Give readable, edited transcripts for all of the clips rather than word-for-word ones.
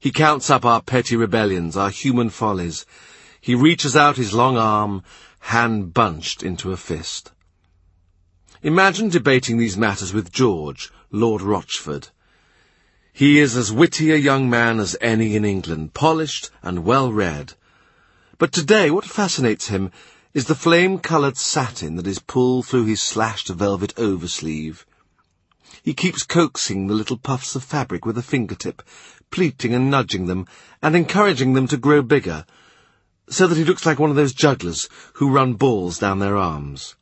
He counts up our petty rebellions, our human follies. He reaches out his long arm, hand bunched into a fist. Imagine debating these matters with George, Lord Rochford. He is as witty a young man as any in England, polished and well-read. But today what fascinates him is the flame-coloured satin that is pulled through his slashed velvet oversleeve. He keeps coaxing the little puffs of fabric with a fingertip, pleating and nudging them, and encouraging them to grow bigger, so that he looks like one of those jugglers who run balls down their arms.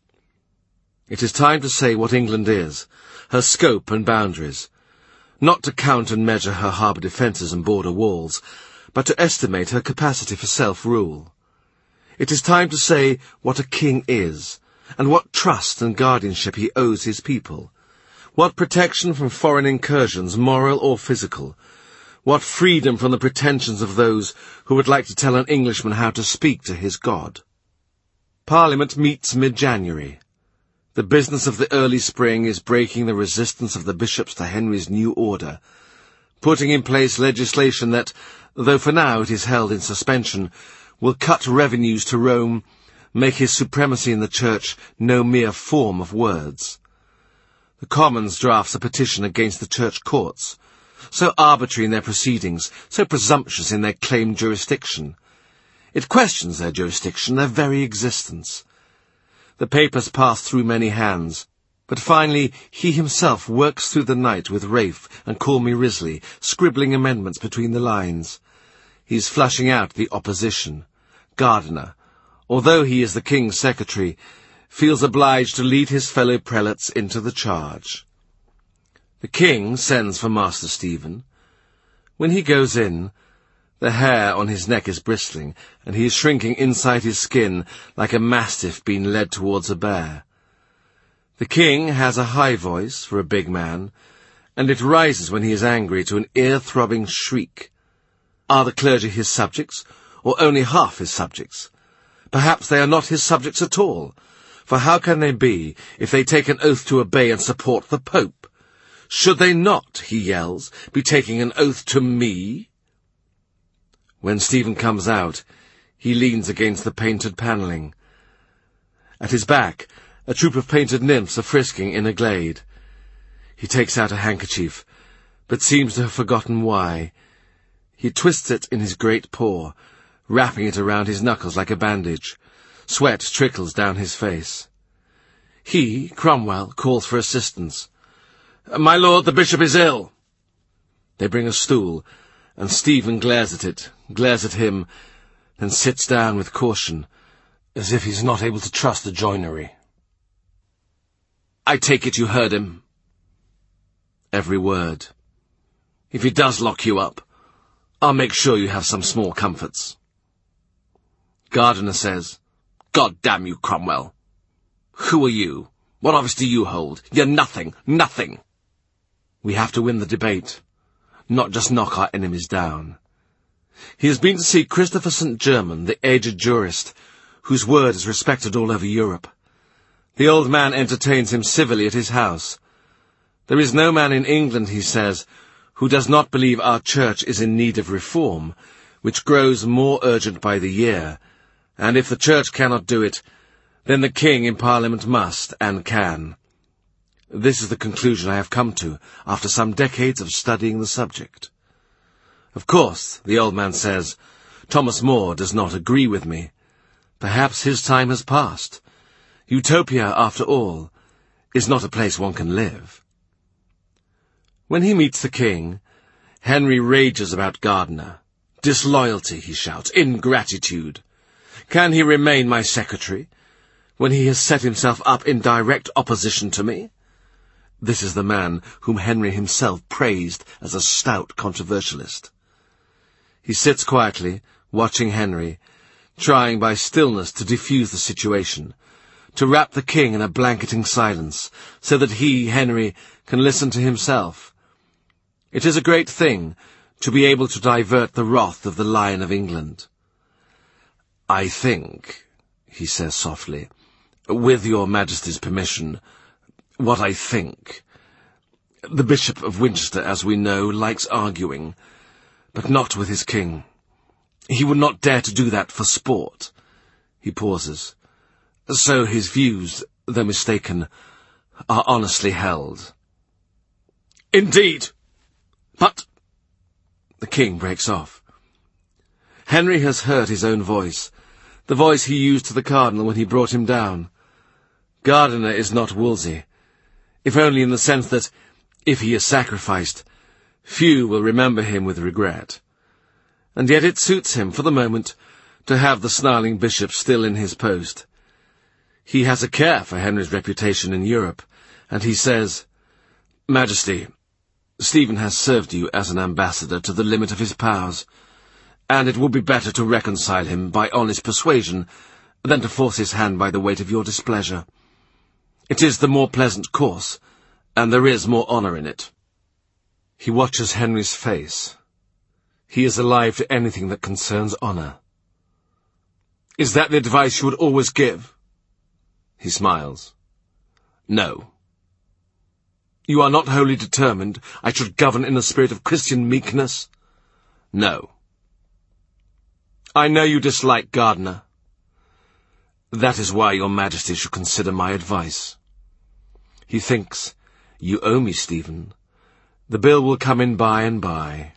It is time to say what England is, her scope and boundaries, not to count and measure her harbour defences and border walls, but to estimate her capacity for self-rule. It is time to say what a king is, and what trust and guardianship he owes his people, what protection from foreign incursions, moral or physical, what freedom from the pretensions of those who would like to tell an Englishman how to speak to his God. Parliament meets mid-January. The business of the early spring is breaking the resistance of the bishops to Henry's new order, putting in place legislation that, though for now it is held in suspension, will cut revenues to Rome, make his supremacy in the Church no mere form of words. The Commons drafts a petition against the Church courts, so arbitrary in their proceedings, so presumptuous in their claimed jurisdiction. It questions their jurisdiction, their very existence. The papers pass through many hands, but finally he himself works through the night with Rafe and Call Me Risley, scribbling amendments between the lines. He is flushing out the opposition. Gardiner, although he is the King's secretary, feels obliged to lead his fellow prelates into the charge. The King sends for Master Stephen. When he goes in, the hair on his neck is bristling, and he is shrinking inside his skin like a mastiff being led towards a bear. The King has a high voice for a big man, and it rises when he is angry to an ear-throbbing shriek. Are the clergy his subjects, or only half his subjects? Perhaps they are not his subjects at all, for how can they be if they take an oath to obey and support the Pope? Should they not, he yells, be taking an oath to me? When Stephen comes out, he leans against the painted panelling. At his back, a troop of painted nymphs are frisking in a glade. He takes out a handkerchief, but seems to have forgotten why. He twists it in his great paw, wrapping it around his knuckles like a bandage. Sweat trickles down his face. He, Cromwell, calls for assistance. "My lord, the bishop is ill." They bring a stool, and Stephen glares at it, glares at him, then sits down with caution, as if he's not able to trust the joinery. "I take it you heard him?" "Every word. If he does lock you up, I'll make sure you have some small comforts." Gardiner says, "God damn you, Cromwell. Who are you? What office do you hold? You're nothing, nothing." We have to win the debate, not just knock our enemies down. He has been to see Christopher St. German, the aged jurist, whose word is respected all over Europe. The old man entertains him civilly at his house. There is no man in England, he says, who does not believe our church is in need of reform, which grows more urgent by the year, and if the church cannot do it, then the king in Parliament must and can. This is the conclusion I have come to after some decades of studying the subject. Of course, the old man says, Thomas More does not agree with me. Perhaps his time has passed. Utopia, after all, is not a place one can live. When he meets the king, Henry rages about Gardiner. Disloyalty, he shouts, ingratitude. Can he remain my secretary when he has set himself up in direct opposition to me? This is the man whom Henry himself praised as a stout controversialist. He sits quietly, watching Henry, trying by stillness to diffuse the situation, to wrap the king in a blanketing silence, so that he, Henry, can listen to himself. It is a great thing to be able to divert the wrath of the Lion of England. "I think," he says softly, "with your Majesty's permission, what I think. The Bishop of Winchester, as we know, likes arguing. but not with his king. He would not dare to do that for sport. He pauses. So his views, though mistaken, are honestly held. Indeed! But... The king breaks off. Henry has heard his own voice, the voice he used to the cardinal when he brought him down. Gardiner is not Wolsey, if only in the sense that, if he is sacrificed, few will remember him with regret. And yet it suits him, for the moment, to have the snarling bishop still in his post. He has a care for Henry's reputation in Europe, and he says, "Majesty, Stephen has served you as an ambassador to the limit of his powers, and it would be better to reconcile him by honest persuasion than to force his hand by the weight of your displeasure. It is the more pleasant course, and there is more honour in it." He watches Henry's face. He is alive to anything that concerns honour. "Is that the advice you would always give?" He smiles. "No." "You are not wholly determined I should govern in a spirit of Christian meekness?" "No." "I know you dislike Gardiner." "That is why your Majesty should consider my advice." He thinks, "You owe me, Stephen. The bill will come in by and by."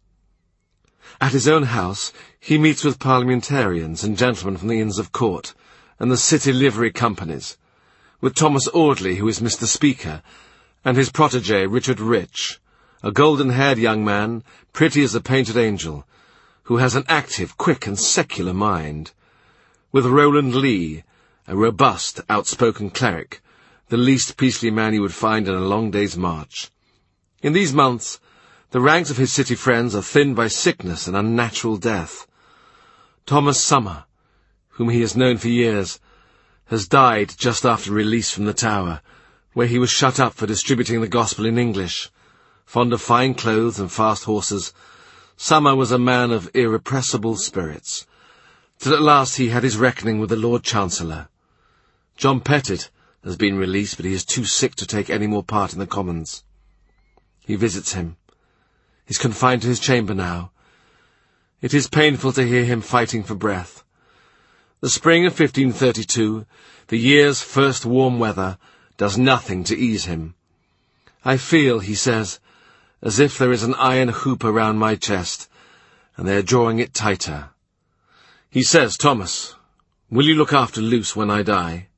At his own house, he meets with parliamentarians and gentlemen from the Inns of Court, and the city livery companies, with Thomas Audley, who is Mr. Speaker, and his protege, Richard Rich, a golden-haired young man, pretty as a painted angel, who has an active, quick, and secular mind, with Roland Lee, a robust, outspoken cleric, the least peaceful man you would find in a long day's march. In these months, the ranks of his city friends are thinned by sickness and unnatural death. Thomas Summer, whom he has known for years, has died just after release from the Tower, where he was shut up for distributing the gospel in English. Fond of fine clothes and fast horses, Summer was a man of irrepressible spirits, till at last he had his reckoning with the Lord Chancellor. John Pettit has been released, but he is too sick to take any more part in the Commons. He visits him. He's confined to his chamber now. It is painful to hear him fighting for breath. The spring of 1532, the year's first warm weather, does nothing to ease him. "I feel," he says, "as if there is an iron hoop around my chest, and they are drawing it tighter." He says, "Thomas, will you look after Luce when I die?"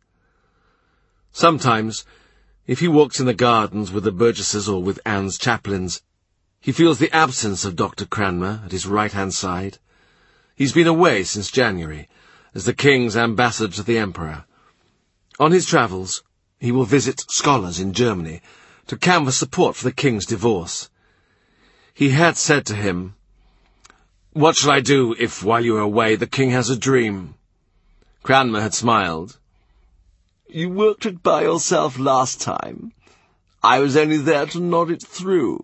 Sometimes, if he walks in the gardens with the Burgesses or with Anne's chaplains, he feels the absence of Dr. Cranmer at his right-hand side. He's been away since January, as the King's ambassador to the Emperor. On his travels, he will visit scholars in Germany to canvass support for the King's divorce. He had said to him, "What shall I do if, while you are away, the King has a dream?" Cranmer had smiled. "You worked it by yourself last time. I was only there to nod it through."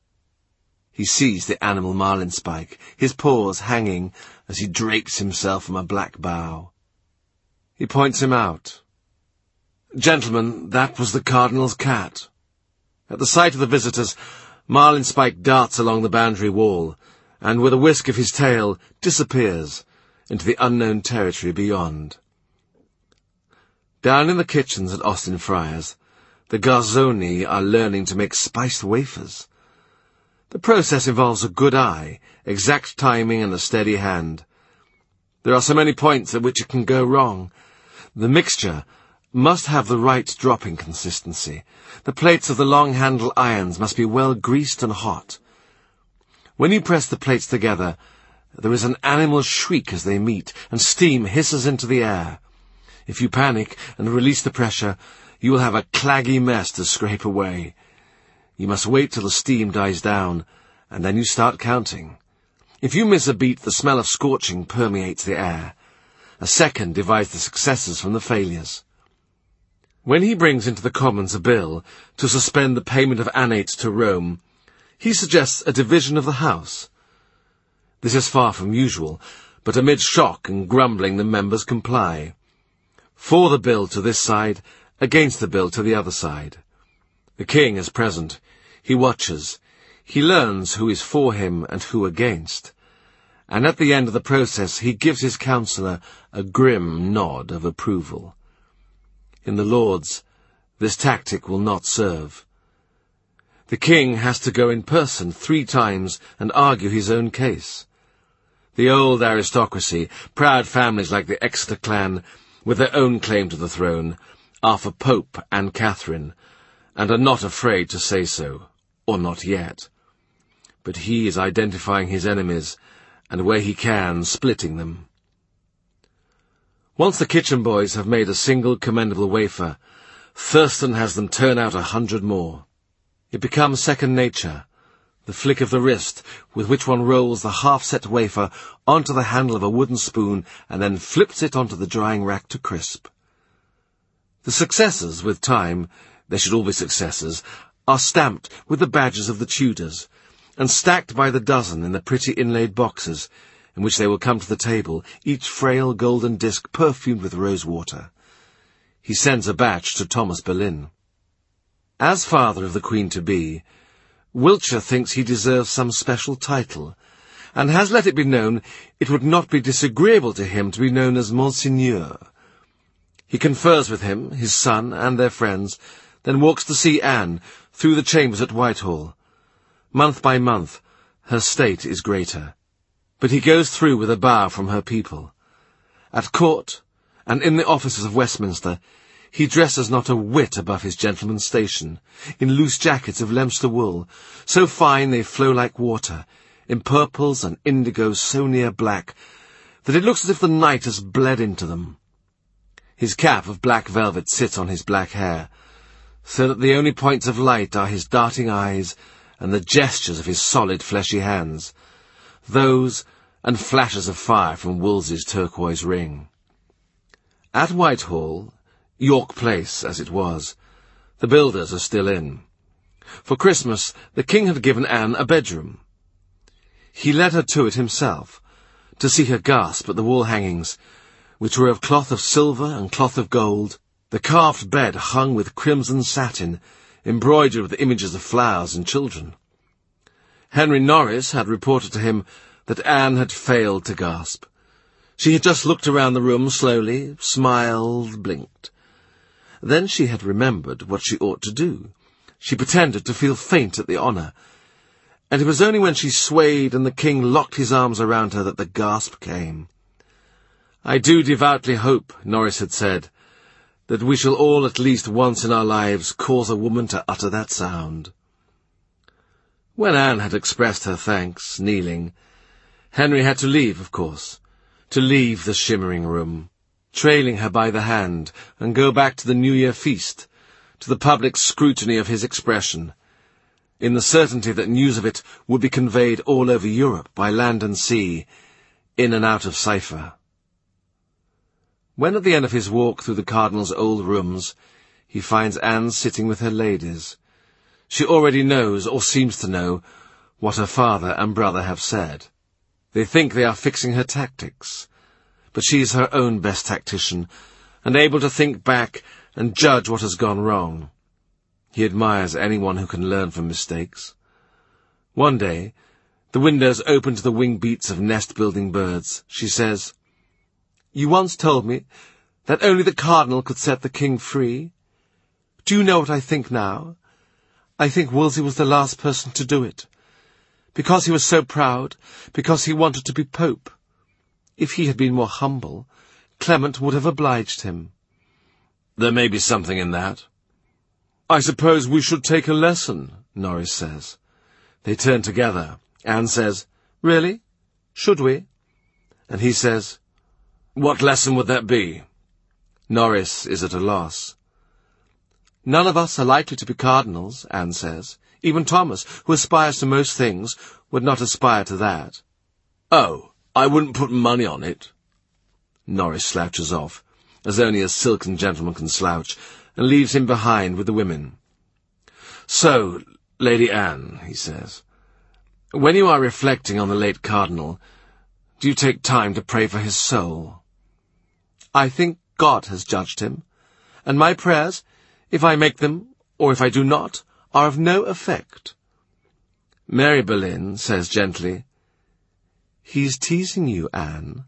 He sees the animal marlinspike, his paws hanging as he drapes himself from a black bough. He points him out. "Gentlemen, that was the Cardinal's cat." At the sight of the visitors, Marlinspike darts along the boundary wall, and with a whisk of his tail disappears into the unknown territory beyond. Down in the kitchens at Austin Friars, the Garzoni are learning to make spiced wafers. The process involves a good eye, exact timing, and a steady hand. There are so many points at which it can go wrong. The mixture must have the right dropping consistency. The plates of the long-handle irons must be well greased and hot. When you press the plates together, there is an animal shriek as they meet, and steam hisses into the air. If you panic and release the pressure, you will have a claggy mess to scrape away. You must wait till the steam dies down, and then you start counting. If you miss a beat, the smell of scorching permeates the air. A second divides the successes from the failures. When he brings into the Commons a bill to suspend the payment of annates to Rome, he suggests a division of the House. This is far from usual, but amid shock and grumbling the members comply. For the bill to this side, against the bill to the other side. The King is present. He watches. He learns who is for him and who against, and at the end of the process he gives his counsellor a grim nod of approval. In the Lords, this tactic will not serve. The king has to go in person 3 times and argue his own case. The old aristocracy, proud families like the Exeter clan, with their own claim to the throne, are for Pope and Catherine, and are not afraid to say so, or not yet. But he is identifying his enemies, and where he can, splitting them. Once the kitchen boys have made a single commendable wafer, Thurston has them turn out 100 more. It becomes second nature, the flick of the wrist with which one rolls the half-set wafer onto the handle of a wooden spoon and then flips it onto the drying rack to crisp. The successors, with time, they should all be successors, are stamped with the badges of the Tudors, and stacked by the dozen in the pretty inlaid boxes, in which they will come to the table, each frail golden disc perfumed with rose-water. He sends a batch to Thomas Boleyn. As father of the Queen-to-be, Wiltshire thinks he deserves some special title, and has let it be known it would not be disagreeable to him to be known as Monseigneur. He confers with him, his son, and their friends, then walks to see Anne through the chambers at Whitehall. Month by month, her state is greater, but he goes through with a bow from her people. At court, and in the offices of Westminster, he dresses not a whit above his gentleman's station, in loose jackets of Leicester wool, so fine they flow like water, in purples and indigos so near black, that it looks as if the night has bled into them. His cap of black velvet sits on his black hair, so that the only points of light are his darting eyes and the gestures of his solid fleshy hands, those and flashes of fire from Wolsey's turquoise ring. At Whitehall, York Place as it was, the builders are still in. For Christmas the king had given Anne a bedroom. He led her to it himself, to see her gasp at the wall hangings, which were of cloth of silver and cloth of gold, the carved bed hung with crimson satin, embroidered with images of flowers and children. Henry Norris had reported to him that Anne had failed to gasp. She had just looked around the room slowly, smiled, blinked. Then she had remembered what she ought to do. She pretended to feel faint at the honour, and it was only when she swayed and the king locked his arms around her that the gasp came. "I do devoutly hope," Norris had said, "that we shall all at least once in our lives cause a woman to utter that sound." When Anne had expressed her thanks, kneeling, Henry had to leave, of course, to leave the shimmering room, trailing her by the hand, and go back to the New Year feast, to the public scrutiny of his expression, in the certainty that news of it would be conveyed all over Europe by land and sea, in and out of cipher. When at the end of his walk through the cardinal's old rooms, he finds Anne sitting with her ladies, she already knows, or seems to know, what her father and brother have said. They think they are fixing her tactics, but she is her own best tactician, and able to think back and judge what has gone wrong. He admires anyone who can learn from mistakes. One day, the windows open to the wing beats of nest-building birds. She says, "You once told me that only the cardinal could set the king free. Do you know what I think now? I think Wolsey was the last person to do it. Because he was so proud, because he wanted to be pope. If he had been more humble, Clement would have obliged him." "There may be something in that." "I suppose we should take a lesson," Norris says. They turn together. Anne says, "Really? Should we?" And he says, "What lesson would that be?" Norris is at a loss. "None of us are likely to be cardinals," Anne says. "Even Thomas, who aspires to most things, would not aspire to that." "Oh, I wouldn't put money on it." Norris slouches off, as only a silken gentleman can slouch, and leaves him behind with the women. "So, Lady Anne," he says, "when you are reflecting on the late cardinal, do you take time to pray for his soul?" "I think God has judged him, and my prayers, if I make them, or if I do not, are of no effect." Mary Boleyn says gently, "He's teasing you, Anne."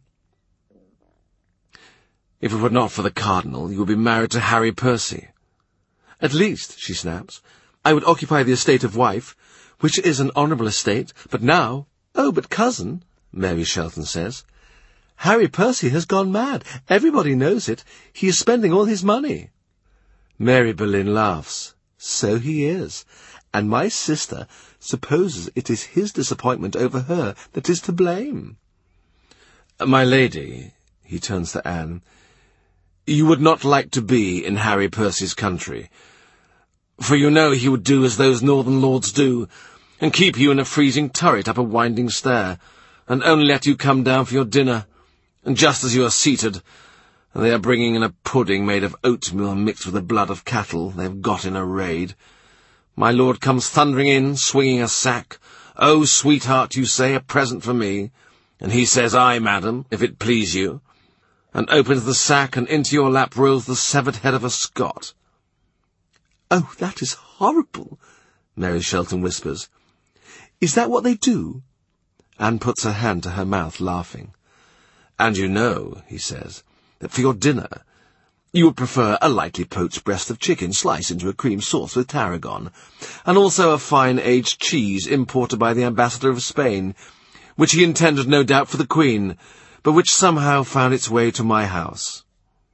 "If it were not for the Cardinal, you would be married to Harry Percy." "At least," she snaps, "I would occupy the estate of wife, which is an honourable estate, but now—" "Oh, but cousin," Mary Shelton says, "Harry Percy has gone mad. Everybody knows it. He is spending all his money." Mary Boleyn laughs. "So he is, and my sister supposes it is his disappointment over her that is to blame." "My lady," he turns to Anne, "you would not like to be in Harry Percy's country, for you know he would do as those northern lords do, and keep you in a freezing turret up a winding stair, and only let you come down for your dinner, and just as you are seated, they are bringing in a pudding made of oatmeal mixed with the blood of cattle they have got in a raid. My lord comes thundering in, swinging a sack. 'Oh, sweetheart,' you say, 'a present for me.' And he says, 'Aye, madam, if it please you,' and opens the sack, and into your lap rolls the severed head of a Scot." "Oh, that is horrible," Mary Shelton whispers. "Is that what they do?" Anne puts her hand to her mouth, laughing. "And you know," he says, "that for your dinner you would prefer a lightly poached breast of chicken sliced into a cream sauce with tarragon, and also a fine aged cheese imported by the ambassador of Spain, which he intended no doubt for the Queen, but which somehow found its way to my house."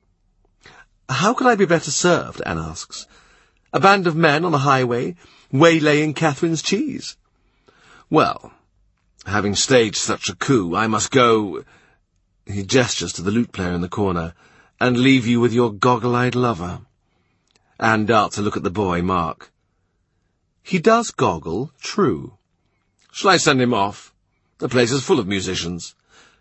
"How could I be better served?" Anne asks. "A band of men on a highway, waylaying Catherine's cheese?" "Well, having staged such a coup, I must go—" he gestures to the lute player in the corner, "and leave you with your goggle-eyed lover." Anne darts a look at the boy, Mark. "He does goggle, true." "Shall I send him off? The place is full of musicians."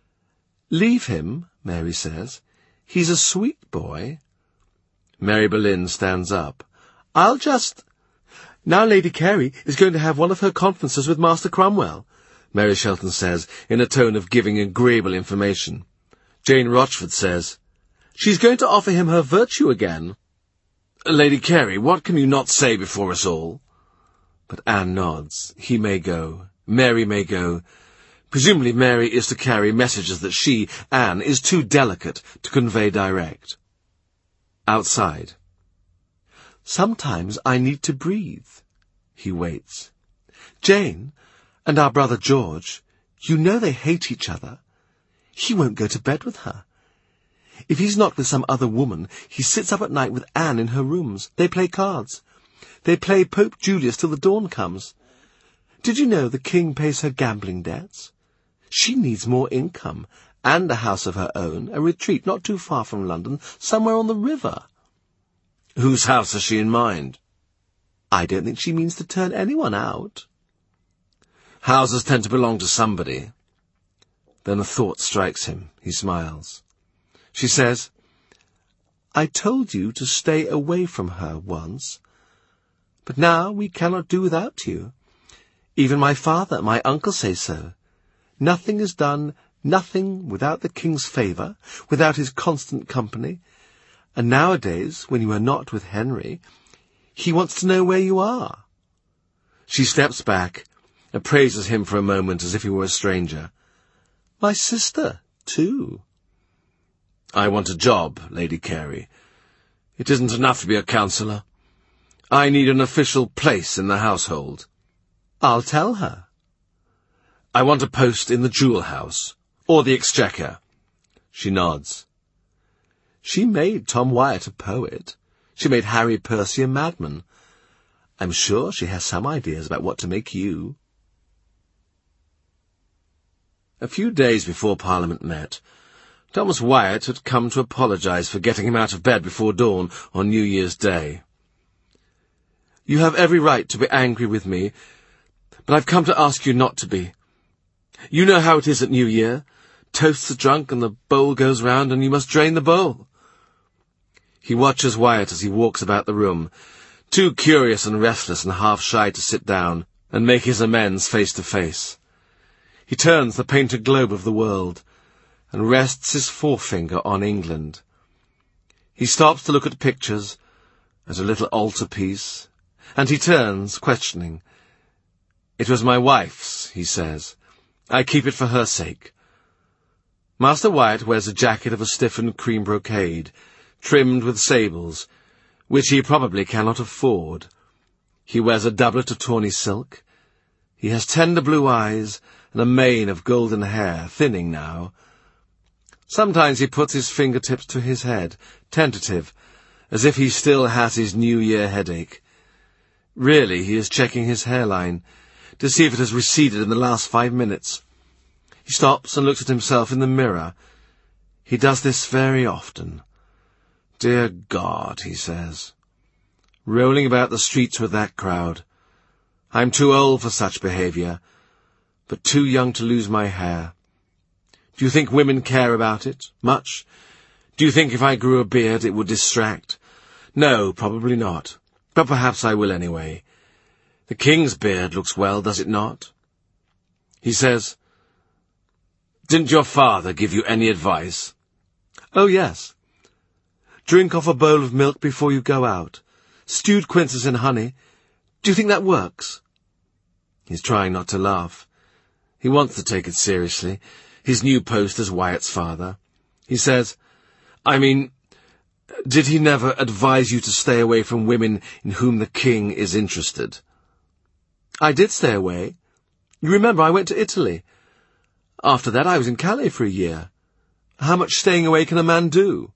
"Leave him," Mary says. "He's a sweet boy." Mary Boleyn stands up. "I'll just—" "Now Lady Carey is going to have one of her conferences with Master Cromwell," Mary Shelton says, in a tone of giving agreeable information. Jane Rochford says, "She's going to offer him her virtue again." "Lady Carey, what can you not say before us all?" But Anne nods. He may go. Mary may go. Presumably Mary is to carry messages that she, Anne, is too delicate to convey direct. Outside. "Sometimes I need to breathe." He waits. "Jane, and our brother George, you know they hate each other. He won't go to bed with her. If he's not with some other woman, he sits up at night with Anne in her rooms. They play cards. They play Pope Julius till the dawn comes. Did you know the king pays her gambling debts? She needs more income, and a house of her own, a retreat not too far from London, somewhere on the river." "Whose house has she in mind?" "I don't think she means to turn anyone out." "Houses tend to belong to somebody." Then a thought strikes him. He smiles. She says, "I told you to stay away from her once, but now we cannot do without you. Even my father and my uncle say so. Nothing is done, nothing without the king's favour, without his constant company. And nowadays, when you are not with Henry, he wants to know where you are." She steps back, appraises him for a moment as if he were a stranger. "My sister, too." "I want a job, Lady Carey. It isn't enough to be a counsellor. I need an official place in the household." "I'll tell her." "I want a post in the Jewel House, or the Exchequer." She nods. "She made Tom Wyatt a poet. She made Harry Percy a madman. I'm sure she has some ideas about what to make you." A few days before Parliament met, Thomas Wyatt had come to apologize for getting him out of bed before dawn on New Year's Day. "You have every right to be angry with me, but I've come to ask you not to be. You know how it is at New Year. Toasts are drunk and the bowl goes round and you must drain the bowl." He watches Wyatt as he walks about the room, too curious and restless and half shy to sit down and make his amends face to face. He turns the painted globe of the world and rests his forefinger on England. He stops to look at pictures, at a little altarpiece, and he turns, questioning. "It was my wife's," he says. "I keep it for her sake." Master Wyatt wears a jacket of a stiffened cream brocade, trimmed with sables, which he probably cannot afford. He wears a doublet of tawny silk. He has tender blue eyes and a mane of golden hair, thinning now. Sometimes he puts his fingertips to his head, tentative, as if he still has his New Year headache. Really, he is checking his hairline, to see if it has receded in the last 5 minutes. He stops and looks at himself in the mirror. He does this very often. "Dear God," he says, "rolling about the streets with that crowd. I'm too old for such behaviour, but too young to lose my hair. Do you think women care about it? Much? Do you think if I grew a beard it would distract? No, probably not. But perhaps I will anyway. The king's beard looks well, does it not?" He says, "Didn't your father give you any advice?" "Oh, yes. Drink off a bowl of milk before you go out. Stewed quinces in honey. Do you think that works?" He's trying not to laugh. He wants to take it seriously, his new post as Wyatt's father. He says, "I mean, did he never advise you to stay away from women in whom the king is interested?" "I did stay away. You remember I went to Italy. After that I was in Calais for a year. How much staying away can a man do?"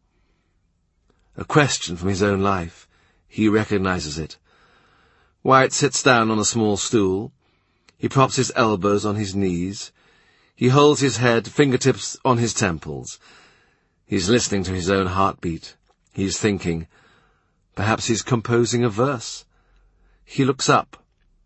A question from his own life. He recognizes it. Wyatt sits down on a small stool. He props his elbows on his knees. He holds his head, fingertips on his temples. He's listening to his own heartbeat. He's thinking. Perhaps he's composing a verse. He looks up.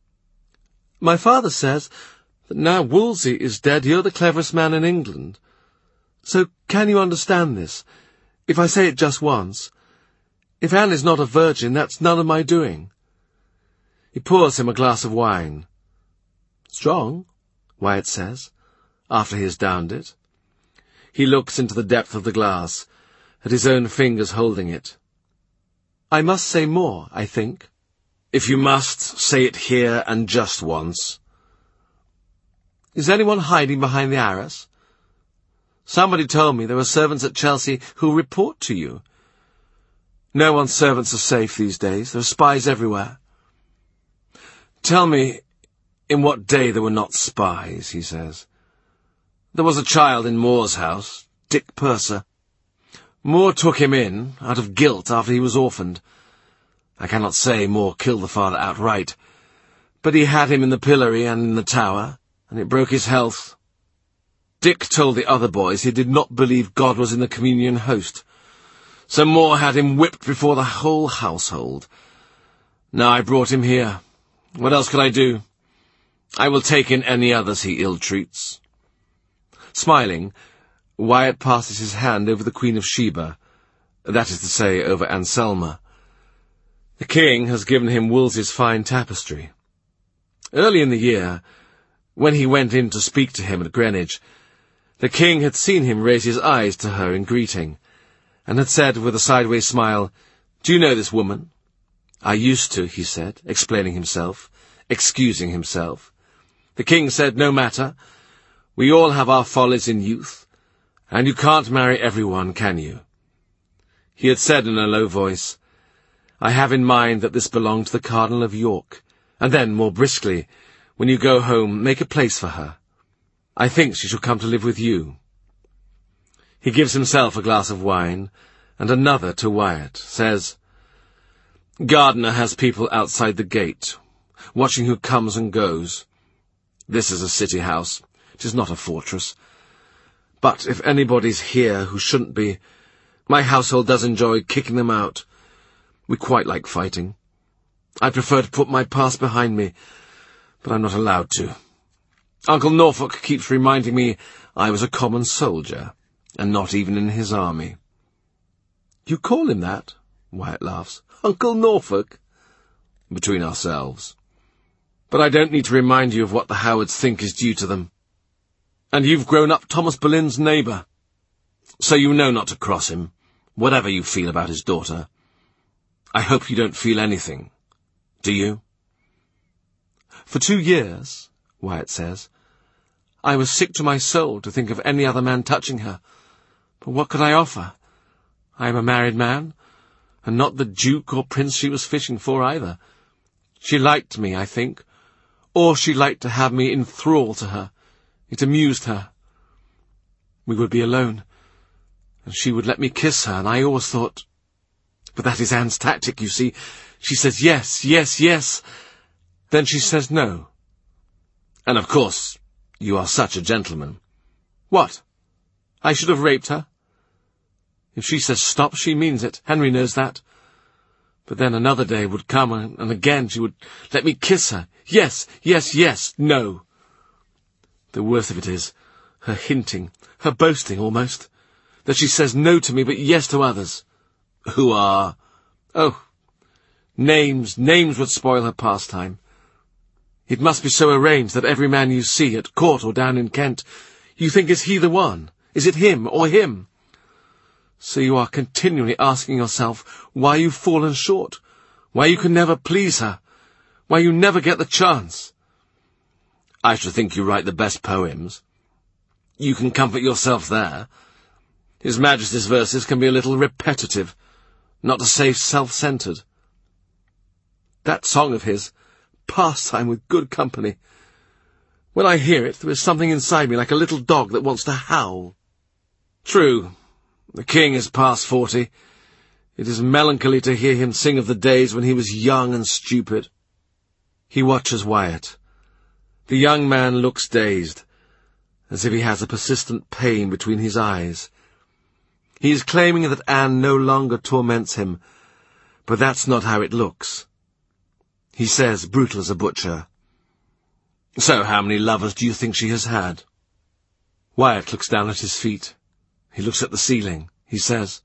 "My father says that now Wolsey is dead, you're the cleverest man in England. So can you understand this, if I say it just once? If Anne is not a virgin, that's none of my doing." He pours him a glass of wine. "Strong," Wyatt says, after he has downed it. He looks into the depth of the glass, at his own fingers holding it. "I must say more, I think." "If you must, say it here and just once." "Is anyone hiding behind the arras? Somebody told me there are servants at Chelsea who'll report to you. No one's servants are safe these days. There are spies everywhere." "Tell me in what day there were not spies," he says. "There was a child in Moore's house, Dick Purser. Moore took him in, out of guilt, after he was orphaned. I cannot say Moore killed the father outright, but he had him in the pillory and in the tower, and it broke his health. Dick told the other boys he did not believe God was in the communion host, so Moore had him whipped before the whole household. Now I brought him here. What else could I do? I will take in any others he ill-treats." Smiling, Wyatt passes his hand over the Queen of Sheba, that is to say, over Anselma. The king has given him Wolsey's fine tapestry. Early in the year, when he went in to speak to him at Greenwich, the king had seen him raise his eyes to her in greeting, and had said with a sideways smile, "Do you know this woman?" "I used to," he said, explaining himself, excusing himself. The king said, "No matter. We all have our follies in youth, and you can't marry everyone, can you?" He had said in a low voice, "I have in mind that this belonged to the Cardinal of York," and then, more briskly, "When you go home, make a place for her. I think she shall come to live with you." He gives himself a glass of wine, and another to Wyatt, says, "Gardiner has people outside the gate, watching who comes and goes. This is a city house. It is not a fortress. But if anybody's here who shouldn't be, my household does enjoy kicking them out. We quite like fighting. I prefer to put my past behind me, but I'm not allowed to. Uncle Norfolk keeps reminding me I was a common soldier, and not even in his army." "You call him that?" Wyatt laughs. "Uncle Norfolk?" "Between ourselves. But I don't need to remind you of what the Howards think is due to them. And you've grown up Thomas Boleyn's neighbour, so you know not to cross him, whatever you feel about his daughter. I hope you don't feel anything. Do you?" For 2 years, Wyatt says, I was sick to my soul to think of any other man touching her. But what could I offer? I am a married man, and not the duke or prince she was fishing for either. She liked me, I think, or she liked to have me in thrall to her. It amused her. We would be alone, and she would let me kiss her, and I always thought... But that is Anne's tactic, you see. She says yes, yes, yes. Then she says no. And of course, you are such a gentleman. What? I should have raped her? If she says stop, she means it. Henry knows that. But then another day would come, and again she would let me kiss her. Yes, yes, yes, no. The worst of it is, her hinting, her boasting almost, that she says no to me but yes to others. Who are... Oh, names would spoil her pastime. It must be so arranged that every man you see at court or down in Kent, you think, is he the one? Is it him or him? So you are continually asking yourself why you've fallen short, why you can never please her, why you never get the chance. I should think you write the best poems. You can comfort yourself there. His Majesty's verses can be a little repetitive, not to say self-centred. That song of his, Pastime with Good Company, when I hear it, there is something inside me like a little dog that wants to howl. True, the king is past 40. It is melancholy to hear him sing of the days when he was young and stupid. He watches Wyatt. The young man looks dazed, as if he has a persistent pain between his eyes. He is claiming that Anne no longer torments him, but that's not how it looks. He says, brutal as a butcher, So how many lovers do you think she has had? Wyatt looks down at his feet. He looks at the ceiling. He says,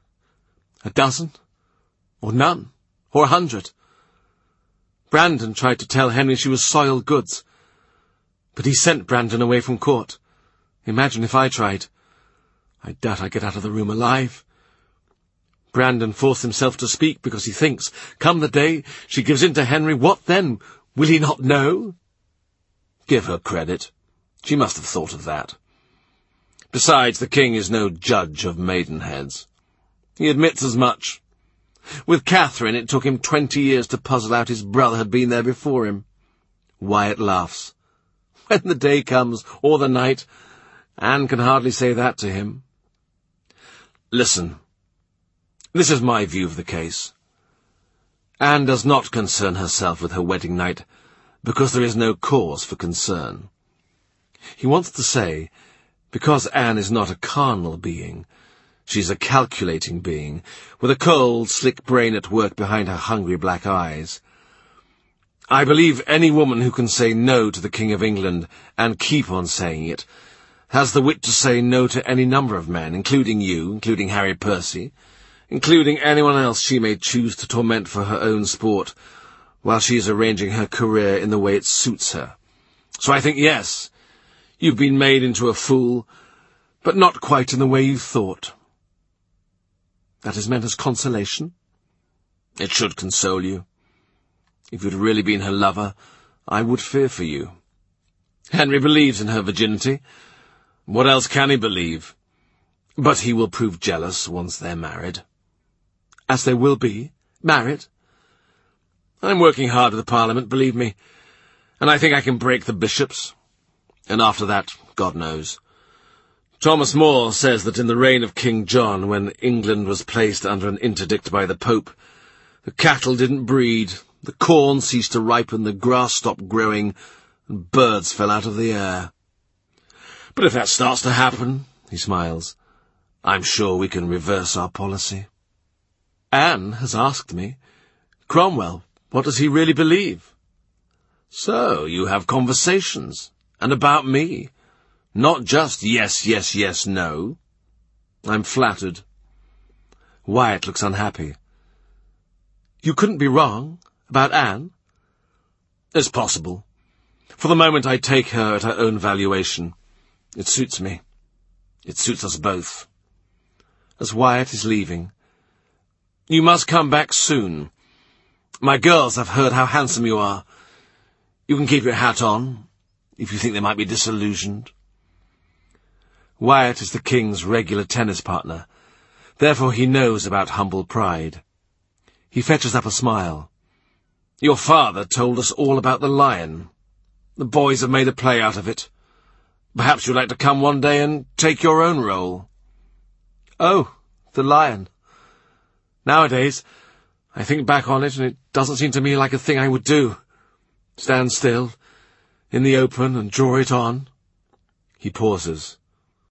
12, or none, or 100. Brandon tried to tell Henry she was soiled goods, but he sent Brandon away from court. Imagine if I tried. I doubt I'd get out of the room alive. Brandon forced himself to speak because he thinks, come the day she gives in to Henry, what then? Will he not know? Give her credit. She must have thought of that. Besides, the king is no judge of maidenheads. He admits as much. With Catherine, it took him 20 years to puzzle out his brother had been there before him. Wyatt laughs. When the day comes, or the night, Anne can hardly say that to him. Listen. This is my view of the case. Anne does not concern herself with her wedding night, because there is no cause for concern. He wants to say, because Anne is not a carnal being, she's a calculating being, with a cold, slick brain at work behind her hungry black eyes. I believe any woman who can say no to the King of England, and keep on saying it, has the wit to say no to any number of men, including you, including Harry Percy, including anyone else she may choose to torment for her own sport, while she is arranging her career in the way it suits her. So I think, yes, you've been made into a fool, but not quite in the way you thought. That is meant as consolation? It should console you. If you'd really been her lover, I would fear for you. Henry believes in her virginity. What else can he believe? But he will prove jealous once they're married. As they will be, married. I'm working hard with the Parliament, believe me, and I think I can break the bishops. And after that, God knows. Thomas More says that in the reign of King John, when England was placed under an interdict by the Pope, the cattle didn't breed, the corn ceased to ripen, the grass stopped growing, and birds fell out of the air. But if that starts to happen, he smiles, I'm sure we can reverse our policy. Anne has asked me, Cromwell, what does he really believe? So, you have conversations, and about me. Not just yes, yes, yes, no. I'm flattered. Wyatt looks unhappy. You couldn't be wrong about Anne? It's possible. For the moment I take her at her own valuation. It suits me. It suits us both. As Wyatt is leaving, you must come back soon. My girls have heard how handsome you are. You can keep your hat on, if you think they might be disillusioned. Wyatt is the King's regular tennis partner. Therefore he knows about humble pride. He fetches up a smile. Your father told us all about the lion. The boys have made a play out of it. Perhaps you'd like to come one day and take your own role. Oh, the lion. Nowadays, I think back on it, and it doesn't seem to me like a thing I would do. Stand still, in the open, and draw it on. He pauses.